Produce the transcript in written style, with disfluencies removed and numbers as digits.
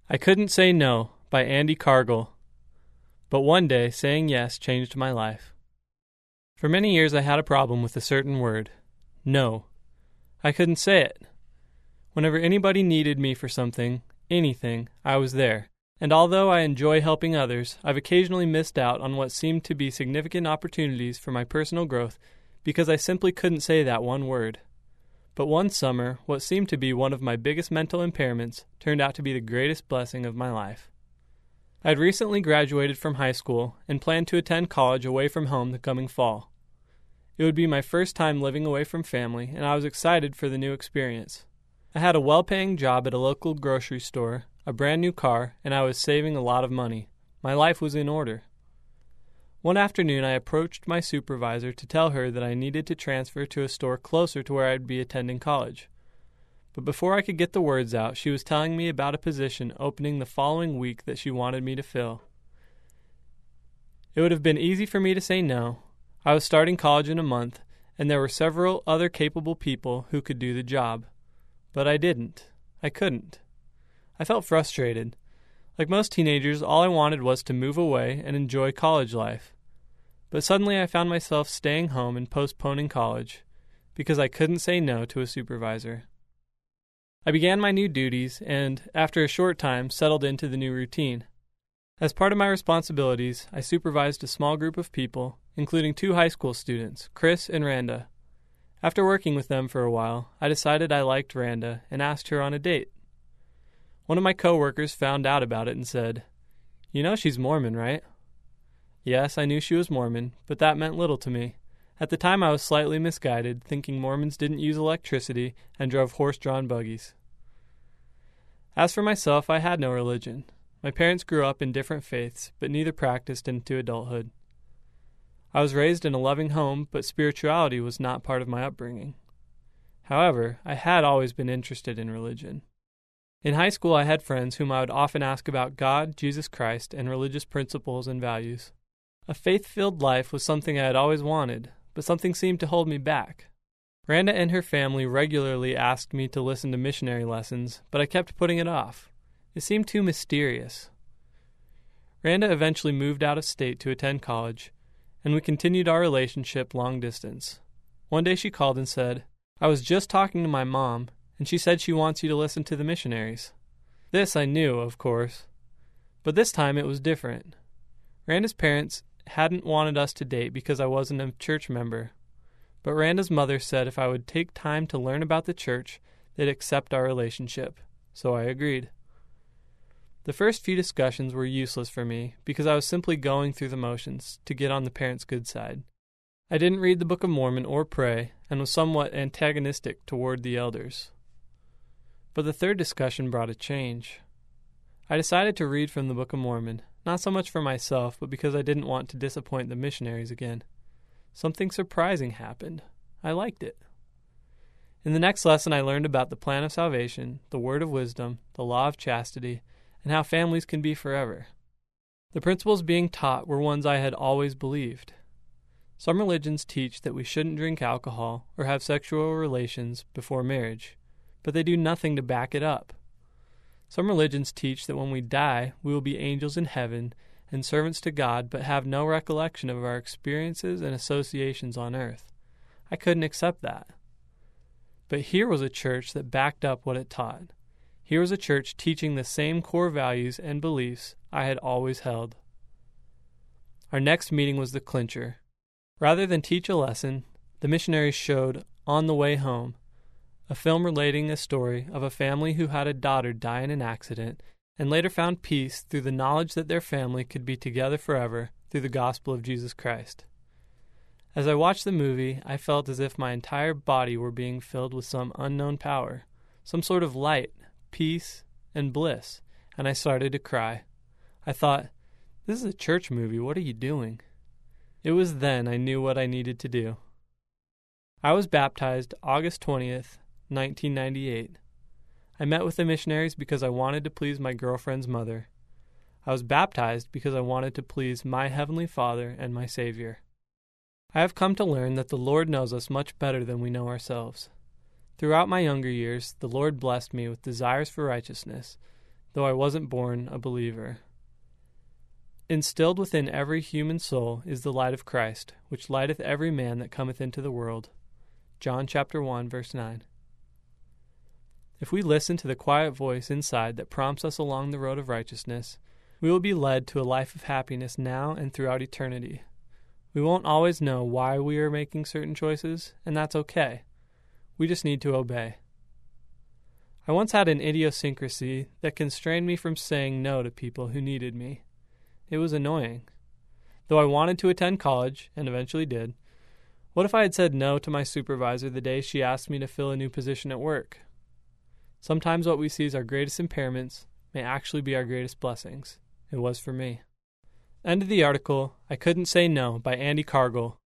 I Couldn't Say No by Andy Cargill. But one day, saying yes changed my life. For many years I had a problem with a certain word. No. I couldn't say it. Whenever anybody needed me for something, anything, I was there. And although I enjoy helping others, I've occasionally missed out on what seemed to be significant opportunities for my personal growth because I simply couldn't say that one word. But one summer, what seemed to be one of my biggest mental impairments turned out to be the greatest blessing of my life. I had recently graduated from high school and planned to attend college away from home the coming fall. It would be my first time living away from family, and I was excited for the new experience. I had a well-paying job at a local grocery store, a brand new car, and I was saving a lot of money. My life was in order. One afternoon, I approached my supervisor to tell her that I needed to transfer to a store closer to where I'd be attending college. But before I could get the words out, she was telling me about a position opening the following week that she wanted me to fill. It would have been easy for me to say no. I was starting college in a month, and there were several other capable people who could do the job. But I didn't. I couldn't. I felt frustrated. Like most teenagers, all I wanted was to move away and enjoy college life. But suddenly I found myself staying home and postponing college because I couldn't say no to a supervisor. I began my new duties and, after a short time, settled into the new routine. As part of my responsibilities, I supervised a small group of people, including 2 high school students, Chris and Randa. After working with them for a while, I decided I liked Randa and asked her on a date. One of my coworkers found out about it and said, "You know she's Mormon, right?" Yes, I knew she was Mormon, but that meant little to me. At the time I was slightly misguided, thinking Mormons didn't use electricity and drove horse-drawn buggies. As for myself, I had no religion. My parents grew up in different faiths, but neither practiced into adulthood. I was raised in a loving home, but spirituality was not part of my upbringing. However, I had always been interested in religion. In high school, I had friends whom I would often ask about God, Jesus Christ, and religious principles and values. A faith-filled life was something I had always wanted, but something seemed to hold me back. Randa and her family regularly asked me to listen to missionary lessons, but I kept putting it off. It seemed too mysterious. Randa eventually moved out of state to attend college, and we continued our relationship long distance. One day she called and said, "I was just talking to my mom, and she said she wants you to listen to the missionaries." This I knew, of course, but this time it was different. Randa's parents hadn't wanted us to date because I wasn't a church member, but Randa's mother said if I would take time to learn about the church, they'd accept our relationship, so I agreed. The first few discussions were useless for me because I was simply going through the motions to get on the parents' good side. I didn't read the Book of Mormon or pray and was somewhat antagonistic toward the elders. But the third discussion brought a change. I decided to read from the Book of Mormon, not so much for myself, but because I didn't want to disappoint the missionaries again. Something surprising happened. I liked it. In the next lesson, I learned about the plan of salvation, the word of wisdom, the law of chastity, and how families can be forever. The principles being taught were ones I had always believed. Some religions teach that we shouldn't drink alcohol or have sexual relations before marriage, but they do nothing to back it up. Some religions teach that when we die, we will be angels in heaven and servants to God, but have no recollection of our experiences and associations on earth. I couldn't accept that. But here was a church that backed up what it taught. Here was a church teaching the same core values and beliefs I had always held. Our next meeting was the clincher. Rather than teach a lesson, the missionaries showed On the Way Home, a film relating a story of a family who had a daughter die in an accident and later found peace through the knowledge that their family could be together forever through the gospel of Jesus Christ. As I watched the movie, I felt as if my entire body were being filled with some unknown power, some sort of light, peace, and bliss, and I started to cry. I thought, "This is a church movie, what are you doing?" It was then I knew what I needed to do. I was baptized August 20th, 1998. I met with the missionaries because I wanted to please my girlfriend's mother. I was baptized because I wanted to please my Heavenly Father and my Savior. I have come to learn that the Lord knows us much better than we know ourselves. Throughout my younger years, the Lord blessed me with desires for righteousness, though I wasn't born a believer. Instilled within every human soul is the light of Christ, which lighteth every man that cometh into the world. John chapter 1, verse 9. If we listen to the quiet voice inside that prompts us along the road of righteousness, we will be led to a life of happiness now and throughout eternity. We won't always know why we are making certain choices, and that's okay. We just need to obey. I once had an idiosyncrasy that constrained me from saying no to people who needed me. It was annoying. Though I wanted to attend college, and eventually did, what if I had said no to my supervisor the day she asked me to fill a new position at work? Sometimes what we see as our greatest impairments may actually be our greatest blessings. It was for me. End of the article, I Couldn't Say No by Andy Cargill.